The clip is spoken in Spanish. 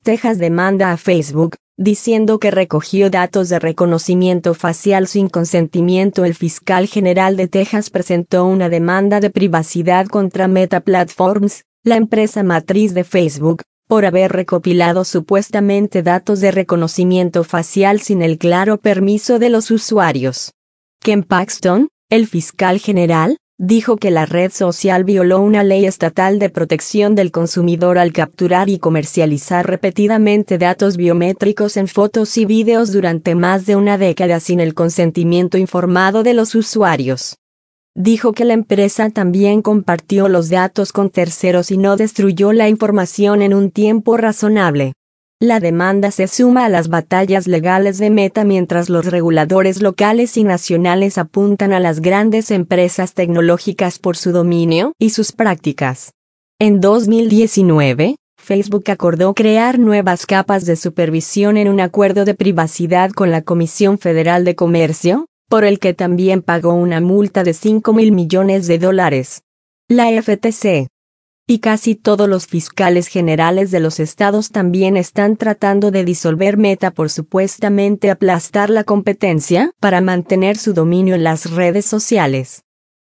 Texas demanda a Facebook, diciendo que recogió datos de reconocimiento facial sin consentimiento. El fiscal general de Texas presentó una demanda de privacidad contra Meta Platforms, la empresa matriz de Facebook, por haber recopilado supuestamente datos de reconocimiento facial sin el claro permiso de los usuarios. Ken Paxton, el fiscal general, dijo que la red social violó una ley estatal de protección del consumidor al capturar y comercializar repetidamente datos biométricos en fotos y videos durante más de una década sin el consentimiento informado de los usuarios. Dijo que la empresa también compartió los datos con terceros y no destruyó la información en un tiempo razonable. La demanda se suma a las batallas legales de Meta mientras los reguladores locales y nacionales apuntan a las grandes empresas tecnológicas por su dominio y sus prácticas. En 2019, Facebook acordó crear nuevas capas de supervisión en un acuerdo de privacidad con la Comisión Federal de Comercio, por el que también pagó una multa de $5.000 millones. La FTC y casi todos los fiscales generales de los estados también están tratando de disolver Meta por supuestamente aplastar la competencia para mantener su dominio en las redes sociales.